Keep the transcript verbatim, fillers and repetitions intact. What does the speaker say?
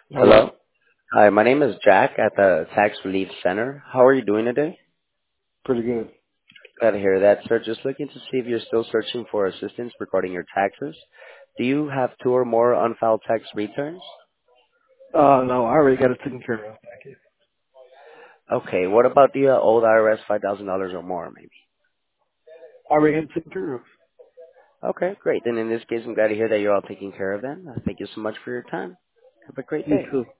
Hello. Hello. Hi, my name is Jack at the Tax Relief Center. How are you doing today? Pretty good. Glad to hear that, sir. Just looking to see if you're still searching for assistance regarding your taxes. Do you have two or more unfiled tax returns? Uh, no, I already got it taken care of. Thank you. Okay, what about the uh, old I R S five thousand dollars or more, maybe? I already got it taken care of. Okay, great. Then in this case, I'm glad to hear that you're all taken care of then. Uh, Thank you so much for your time. Have a great You day. too.